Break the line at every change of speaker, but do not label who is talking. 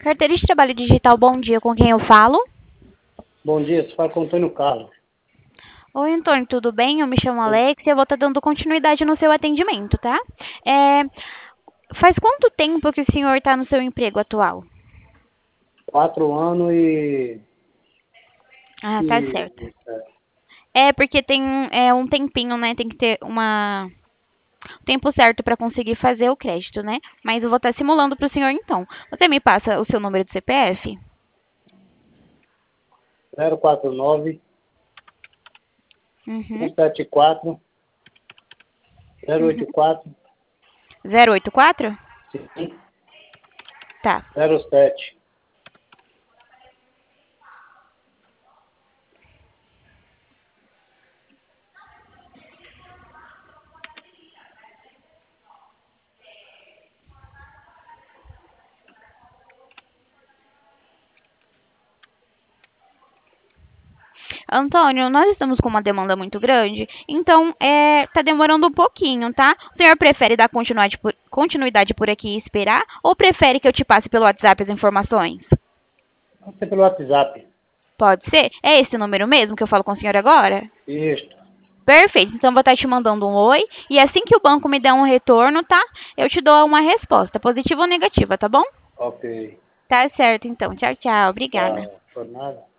Carteira de Trabalho Digital, bom dia, com quem eu falo?
Bom dia, você fala com o Antônio Carlos.
Oi, Antônio, tudo bem? Eu me chamo Alex e eu vou estar dando continuidade no seu atendimento, tá? É, faz quanto tempo que o senhor está no seu emprego atual?
4 anos
Ah, tá
e
certo. É, porque tem um tempinho, né? Tem que ter um tempo certo para conseguir fazer o crédito, né? Mas eu vou estar simulando para o senhor então. Você me passa o seu número de CPF?
049
Uhum,
174
uhum.
084
084?
sim,
Tá.
07.
Antônio, nós estamos com uma demanda muito grande, então tá demorando um pouquinho, tá? O senhor prefere dar continuidade por aqui e esperar, ou prefere que eu te passe pelo WhatsApp as informações?
Pode ser pelo WhatsApp.
Pode ser? É esse número mesmo que eu falo com o senhor agora?
Isto.
Perfeito, então vou estar te mandando um oi, e assim que o banco me der um retorno, tá? Eu te dou uma resposta, positiva ou negativa, tá bom?
Ok.
Tá certo, então. Tchau, tchau. Obrigada.
Tá. Por nada.